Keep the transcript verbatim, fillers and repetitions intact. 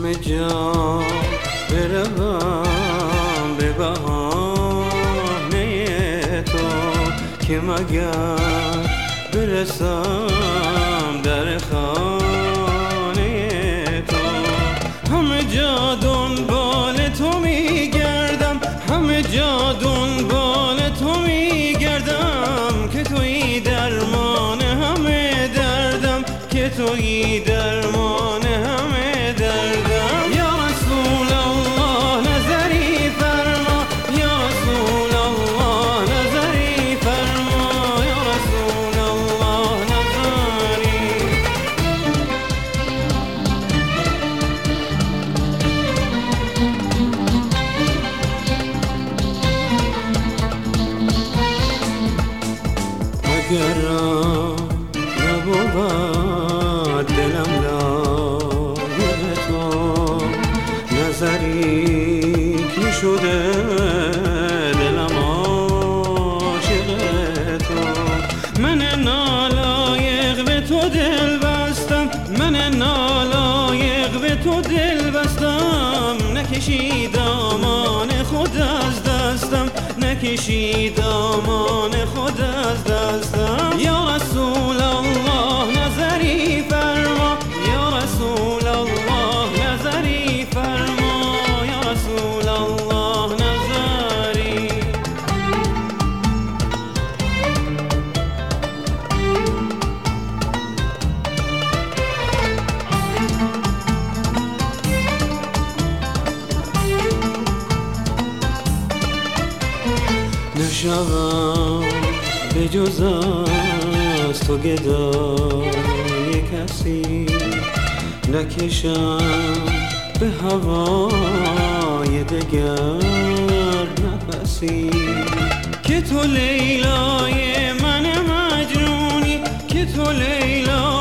همه جا بروم به بهانه تو که مگر برسم در خانه تو. همه جا دنبال تو میگردم، همه جا دنبال تو میگردم که تویی درمان همه دردم، که تویی درمان همه دردم. یا رسول الله نظری فرما، یا رسول الله نظری فرما، یا رسول الله نظری. اگر نبود دلم لایق تو، نظری که شده دلم عاشق تو. من نالایق به تو دل بستم، من نالایق به تو دل بستم. نکشی دامان خود از دستم، نکشی دامان خود از دستم. یا رسول الله نظری فرما، یا رسول الله نظری فرما، یا رسول الله نظری. نشوم به جز از تو گدای کسی، نکشم به هوای دگر نفسی. که تو لیلای من مجنونی، که تو لیلا